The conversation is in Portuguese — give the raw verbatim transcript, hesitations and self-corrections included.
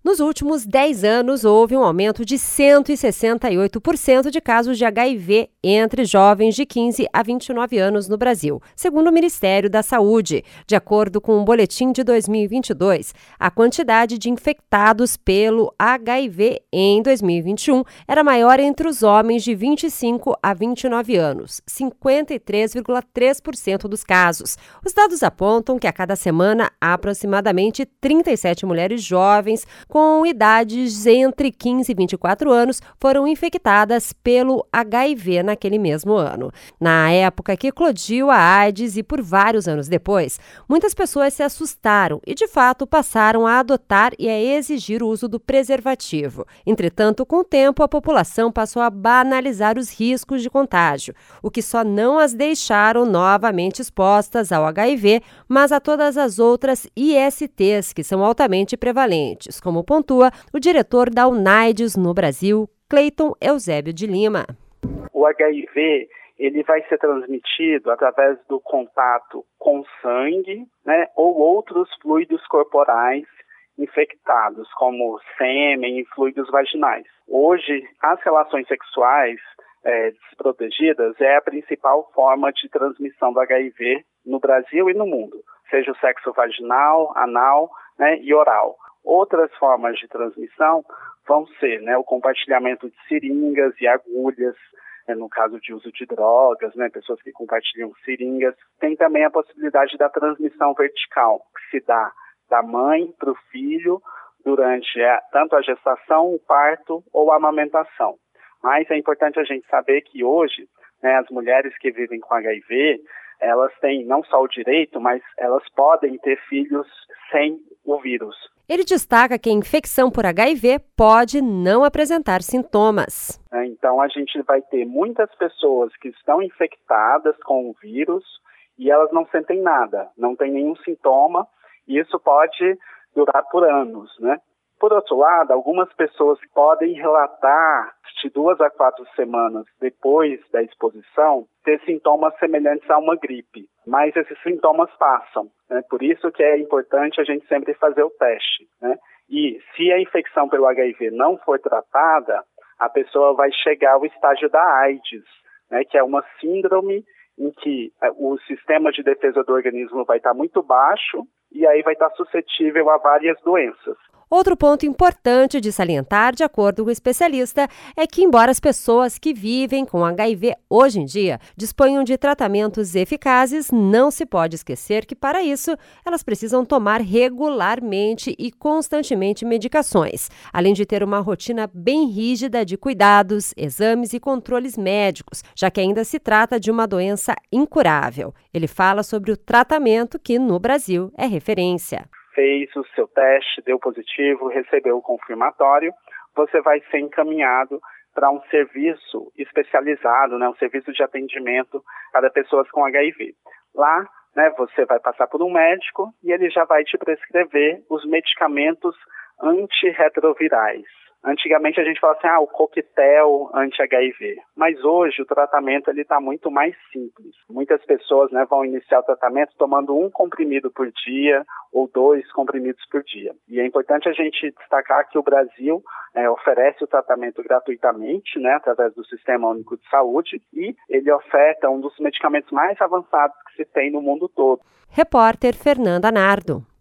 Nos últimos dez anos, houve um aumento de cento e sessenta e oito por cento de casos de H I V entre jovens de quinze a vinte e nove anos no Brasil, segundo o Ministério da Saúde. De acordo com um boletim de dois mil e vinte e dois, a quantidade de infectados pelo H I V em dois mil e vinte e um era maior entre os homens de vinte e cinco a vinte e nove anos, cinquenta e três vírgula três por cento dos casos. Os dados apontam que a cada semana, aproximadamente trinta e sete mulheres jovens com idades entre quinze e vinte e quatro anos foram infectadas pelo H I V naquele mesmo ano. Na época que eclodiu a AIDS e por vários anos depois, muitas pessoas se assustaram e, de fato, passaram a adotar e a exigir o uso do preservativo. Entretanto, com o tempo, a população passou a banalizar os riscos de contágio, o que só não as deixaram novamente expostas ao H I V, mas a todas as outras I S Ts que são altamente prevalentes, como pontua o diretor da UNAIDS no Brasil, Cleiton Eusébio de Lima. O H I V ele vai ser transmitido através do contato com sangue, né, ou outros fluidos corporais infectados, como sêmen e fluidos vaginais. Hoje, as relações sexuais é, desprotegidas é a principal forma de transmissão do H I V no Brasil e no mundo, seja o sexo vaginal, anal, né, e oral. Outras formas de transmissão vão ser, né, o compartilhamento de seringas e agulhas, né, no caso de uso de drogas, né, pessoas que compartilham seringas. Tem também a possibilidade da transmissão vertical, que se dá da mãe para o filho durante a, tanto a gestação, o parto ou a amamentação. Mas é importante a gente saber que hoje, né, as mulheres que vivem com H I V, elas têm não só o direito, mas elas podem ter filhos sem o vírus. Ele destaca que a infecção por H I V pode não apresentar sintomas. Então, a gente vai ter muitas pessoas que estão infectadas com o vírus e elas não sentem nada, não tem nenhum sintoma, e isso pode durar por anos, né? Por outro lado, algumas pessoas podem relatar de duas a quatro semanas depois da exposição ter sintomas semelhantes a uma gripe, mas esses sintomas passam, né? Por isso que é importante a gente sempre fazer o teste, né? E se a infecção pelo H I V não for tratada, a pessoa vai chegar ao estágio da AIDS, né? Que é uma síndrome em que o sistema de defesa do organismo vai estar muito baixo e aí vai estar suscetível a várias doenças. Outro ponto importante de salientar, de acordo com o especialista, é que, embora as pessoas que vivem com H I V hoje em dia disponham de tratamentos eficazes, não se pode esquecer que, para isso, elas precisam tomar regularmente e constantemente medicações, além de ter uma rotina bem rígida de cuidados, exames e controles médicos, já que ainda se trata de uma doença incurável. Ele fala sobre o tratamento que, no Brasil, é referência. Fez o seu teste, deu positivo, recebeu o confirmatório, você vai ser encaminhado para um serviço especializado, né, um serviço de atendimento para pessoas com H I V. Lá, né, você vai passar por um médico e ele já vai te prescrever os medicamentos antirretrovirais. Antigamente a gente falava assim, ah, o coquetel anti-H I V. Mas hoje o tratamento está muito mais simples. Muitas pessoas, né, vão iniciar o tratamento tomando um comprimido por dia ou dois comprimidos por dia. E é importante a gente destacar que o Brasil é, oferece o tratamento gratuitamente, né, através do Sistema Único de Saúde, e ele oferta um dos medicamentos mais avançados que se tem no mundo todo. Repórter Fernanda Nardo.